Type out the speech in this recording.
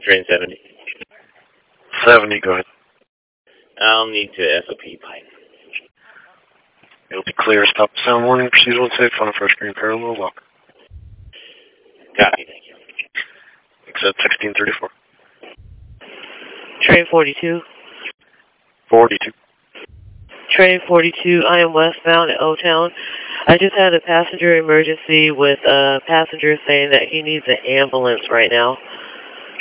Train 70. 70, go ahead. I'll need to SOP pipe. It'll be clear. Stop sound warning. Procedural and safe on first green parallel lock. Copy, thank you. Exit 1634. Train 42. 42. Train 42, I am westbound at O-Town. I just had a passenger emergency with a passenger saying that he needs an ambulance right now.